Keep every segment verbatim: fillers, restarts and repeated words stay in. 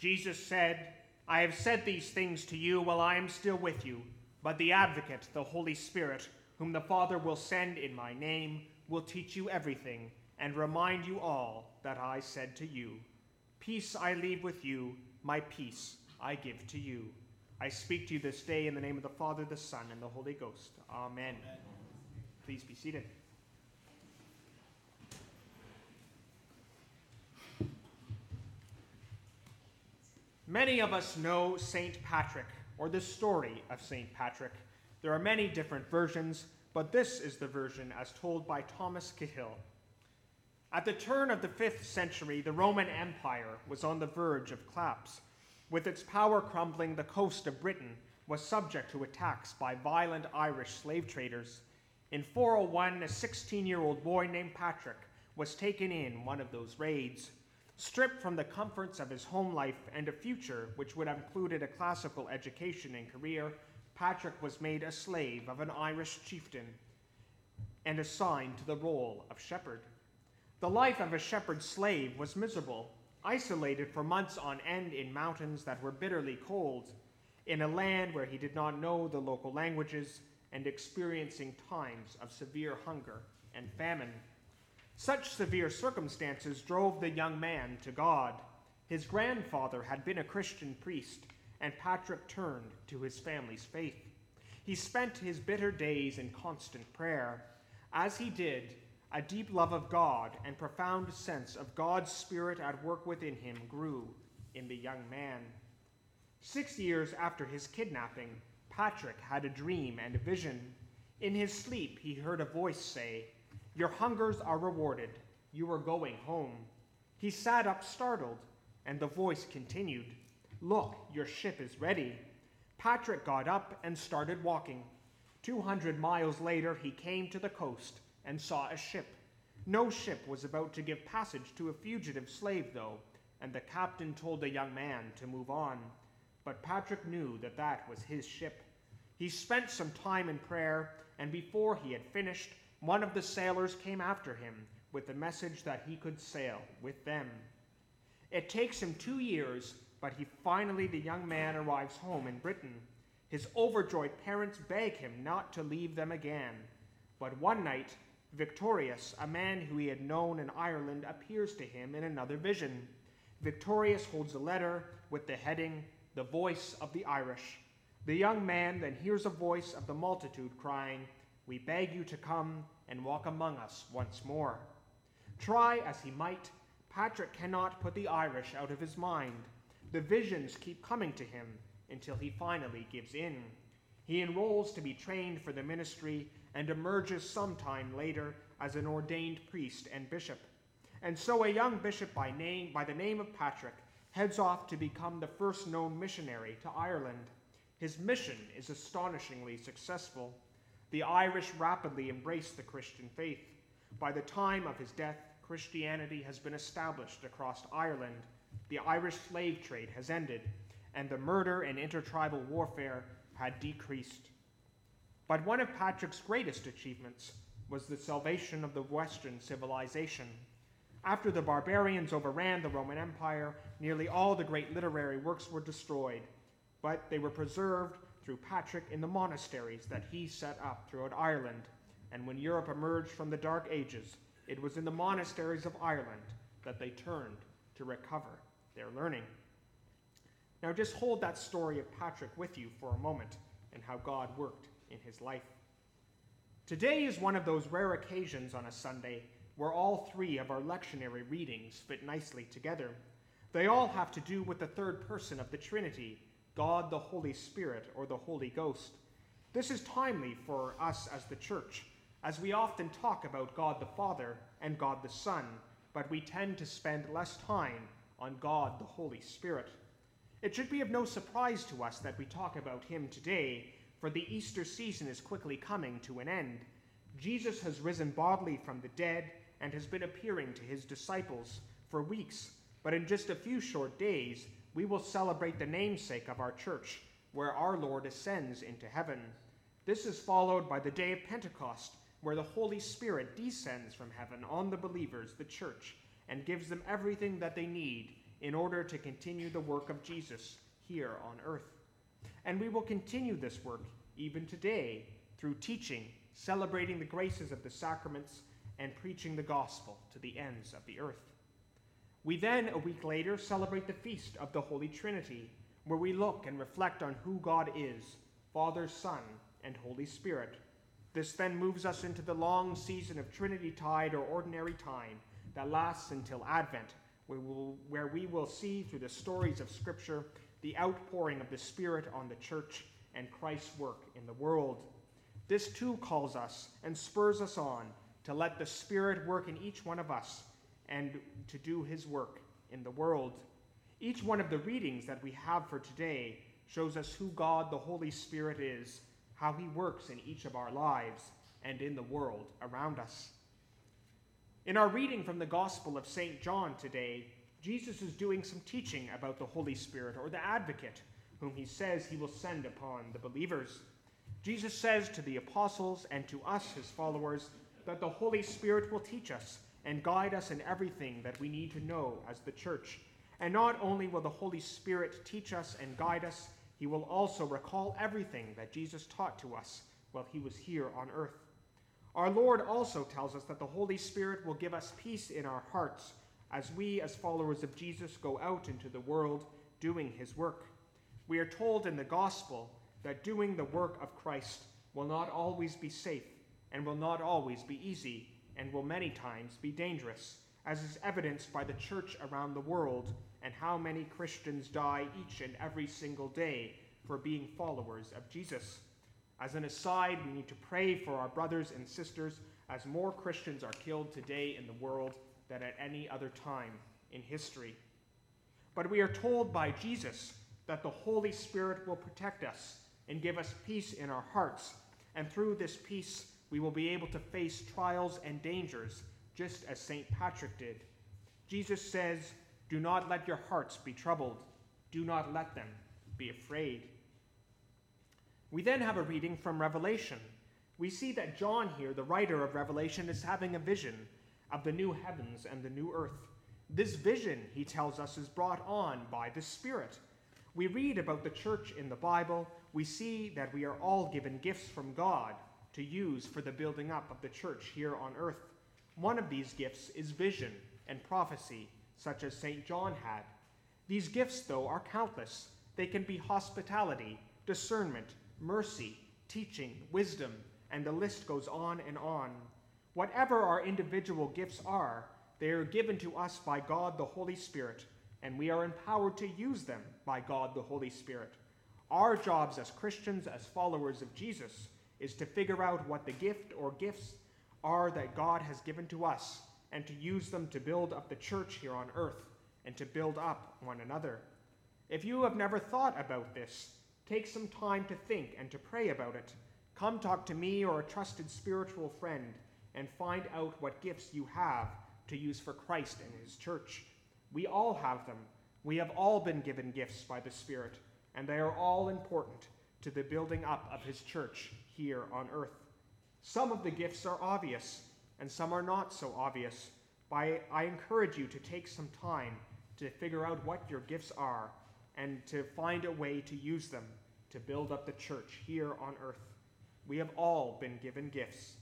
Jesus said, I have said these things to you while I am still with you, but the Advocate, the Holy Spirit, whom the Father will send in my name, will teach you everything and remind you all that I said to you. Peace I leave with you, my peace I give to you. I speak to you this day in the name of the Father, the Son, and the Holy Ghost. Amen. Amen. Please be seated. Many of us know Saint Patrick, or the story of Saint Patrick. There are many different versions, but this is the version as told by Thomas Cahill. At the turn of the fifth century, the Roman Empire was on the verge of collapse. With its power crumbling, the coast of Britain was subject to attacks by violent Irish slave traders. In four oh one, a sixteen-year-old boy named Patrick was taken in one of those raids. Stripped from the comforts of his home life and a future which would have included a classical education and career, Patrick was made a slave of an Irish chieftain and assigned to the role of shepherd. The life of a shepherd slave was miserable, isolated for months on end in mountains that were bitterly cold, in a land where he did not know the local languages, and experiencing times of severe hunger and famine. Such severe circumstances drove the young man to God. His grandfather had been a Christian priest, and Patrick turned to his family's faith. He spent his bitter days in constant prayer. As he did, a deep love of God and profound sense of God's Spirit at work within him grew in the young man. Six years after his kidnapping, Patrick had a dream and a vision. In his sleep, he heard a voice say, "Your hungers are rewarded. You are going home." He sat up startled, and the voice continued, "Look, your ship is ready." Patrick got up and started walking. Two hundred miles later, he came to the coast and saw a ship. No ship was about to give passage to a fugitive slave, though, and the captain told the young man to move on. But Patrick knew that that was his ship. He spent some time in prayer, and before he had finished, one of the sailors came after him with the message that he could sail with them. It takes him two years, but he finally, the young man, arrives home in Britain. His overjoyed parents beg him not to leave them again. But one night, Victorius, a man who he had known in Ireland, appears to him in another vision. Victorius holds a letter with the heading, "The Voice of the Irish." The young man then hears a voice of the multitude crying, "We beg you to come and walk among us once more." Try as he might, Patrick cannot put the Irish out of his mind. The visions keep coming to him until he finally gives in. He enrolls to be trained for the ministry and emerges sometime later as an ordained priest and bishop. And so a young bishop by name, by the name of Patrick heads off to become the first known missionary to Ireland. His mission is astonishingly successful. The Irish rapidly embrace the Christian faith. By the time of his death, Christianity has been established across Ireland. The Irish slave trade has ended, and the murder and intertribal warfare had decreased. But one of Patrick's greatest achievements was the salvation of the Western civilization. After the barbarians overran the Roman Empire, nearly all the great literary works were destroyed, but they were preserved through Patrick in the monasteries that he set up throughout Ireland. And when Europe emerged from the Dark Ages, it was in the monasteries of Ireland that they turned to recover their learning. Now just hold that story of Patrick with you for a moment and how God worked in his life. Today is one of those rare occasions on a Sunday where all three of our lectionary readings fit nicely together. They all have to do with the third person of the Trinity, God the Holy Spirit, or the Holy Ghost. This is timely for us as the church, as we often talk about God the Father and God the Son, but we tend to spend less time on God the Holy Spirit. It should be of no surprise to us that we talk about him today, for the Easter season is quickly coming to an end. Jesus has risen bodily from the dead and has been appearing to his disciples for weeks, but in just a few short days, we will celebrate the namesake of our church, where our Lord ascends into heaven. This is followed by the day of Pentecost, where the Holy Spirit descends from heaven on the believers, the church, and gives them everything that they need in order to continue the work of Jesus here on earth. And we will continue this work even today through teaching, celebrating the graces of the sacraments, and preaching the gospel to the ends of the earth. We then, a week later, celebrate the feast of the Holy Trinity, where we look and reflect on who God is, Father, Son, and Holy Spirit. This then moves us into the long season of Trinity-tide or ordinary time that lasts until Advent, where, we'll, where we will see through the stories of Scripture the outpouring of the Spirit on the church and Christ's work in the world. This too calls us and spurs us on to let the Spirit work in each one of us and to do his work in the world. Each one of the readings that we have for today shows us who God the Holy Spirit is, how he works in each of our lives and in the world around us. In our reading from the Gospel of Saint John today, Jesus is doing some teaching about the Holy Spirit, or the Advocate, whom he says he will send upon the believers. Jesus says to the apostles and to us, his followers, that the Holy Spirit will teach us and guide us in everything that we need to know as the church. And not only will the Holy Spirit teach us and guide us, he will also recall everything that Jesus taught to us while he was here on earth. Our Lord also tells us that the Holy Spirit will give us peace in our hearts as we, as followers of Jesus, go out into the world doing his work. We are told in the Gospel that doing the work of Christ will not always be safe and will not always be easy and will many times be dangerous, as is evidenced by the church around the world and how many Christians die each and every single day for being followers of Jesus. As an aside, we need to pray for our brothers and sisters, as more Christians are killed today in the world than at any other time in history. But we are told by Jesus that the Holy Spirit will protect us and give us peace in our hearts, and through this peace we will be able to face trials and dangers, just as Saint Patrick did. Jesus says, "Do not let your hearts be troubled. Do not let them be afraid." We then have a reading from Revelation. We see that John here, the writer of Revelation, is having a vision of the new heavens and the new earth. This vision, he tells us, is brought on by the Spirit. We read about the church in the Bible. We see that we are all given gifts from God to use for the building up of the church here on earth. One of these gifts is vision and prophecy, such as Saint John had. These gifts, though, are countless. They can be hospitality, discernment, mercy, teaching, wisdom, and the list goes on and on. Whatever our individual gifts are, they are given to us by God the Holy Spirit, and we are empowered to use them by God the Holy Spirit. Our jobs as Christians, as followers of Jesus, is to figure out what the gift or gifts are that God has given to us, and to use them to build up the church here on earth, and to build up one another. If you have never thought about this, take some time to think and to pray about it. Come talk to me or a trusted spiritual friend and find out what gifts you have to use for Christ and his church. We all have them. We have all been given gifts by the Spirit, and they are all important to the building up of his church here on earth. Some of the gifts are obvious, and some are not so obvious. But I encourage you to take some time to figure out what your gifts are and to find a way to use them to build up the church here on earth. We have all been given gifts.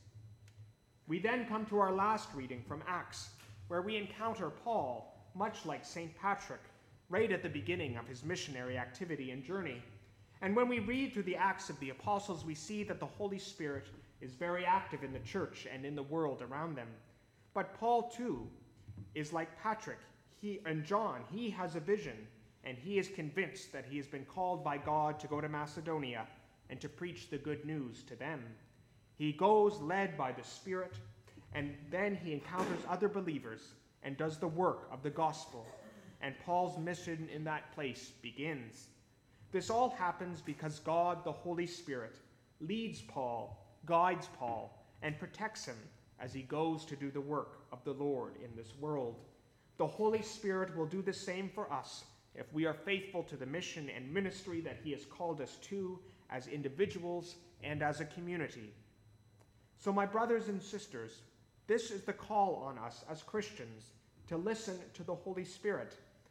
We then come to our last reading from Acts, where we encounter Paul, much like Saint Patrick, right at the beginning of his missionary activity and journey. And when we read through the Acts of the Apostles, we see that the Holy Spirit is very active in the church and in the world around them. But Paul, too, is like Patrick he, and John. He has a vision, and he is convinced that he has been called by God to go to Macedonia and to preach the good news to them. He goes led by the Spirit, and then he encounters other believers and does the work of the gospel, and Paul's mission in that place begins. This all happens because God, the Holy Spirit, leads Paul, guides Paul, and protects him as he goes to do the work of the Lord in this world. The Holy Spirit will do the same for us if we are faithful to the mission and ministry that he has called us to as individuals and as a community. So, my brothers and sisters, this is the call on us as Christians, to listen to the Holy Spirit,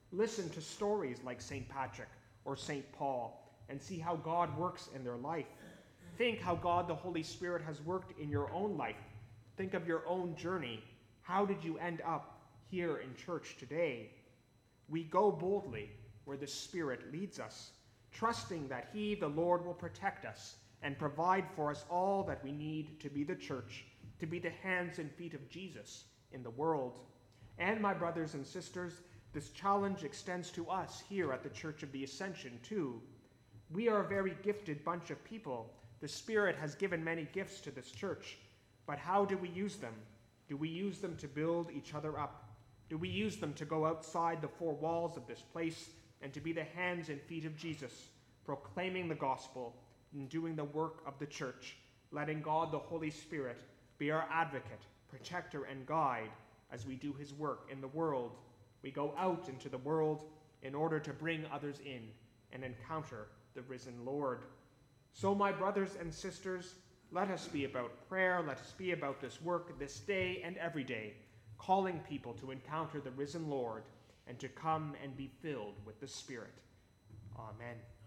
Listen to stories like Saint Patrick or Saint Paul and see how God works in their life. Think how God the Holy Spirit has worked in your own life. Think of your own journey. How did you end up here in church today? We go boldly where the Spirit leads us, trusting that He, the Lord, will protect us and provide for us all that we need to be the church, to be the hands and feet of Jesus in the world. And my brothers and sisters, this challenge extends to us here at the Church of the Ascension too. We are a very gifted bunch of people. The Spirit has given many gifts to this church, but how do we use them? Do we use them to build each other up? Do we use them to go outside the four walls of this place and to be the hands and feet of Jesus, proclaiming the gospel and doing the work of the church, letting God the Holy Spirit be our advocate, protector, and guide as we do his work in the world? We go out into the world in order to bring others in and encounter the risen Lord. So, my brothers and sisters, let us be about prayer, let us be about this work this day and every day, calling people to encounter the risen Lord and to come and be filled with the Spirit. Amen.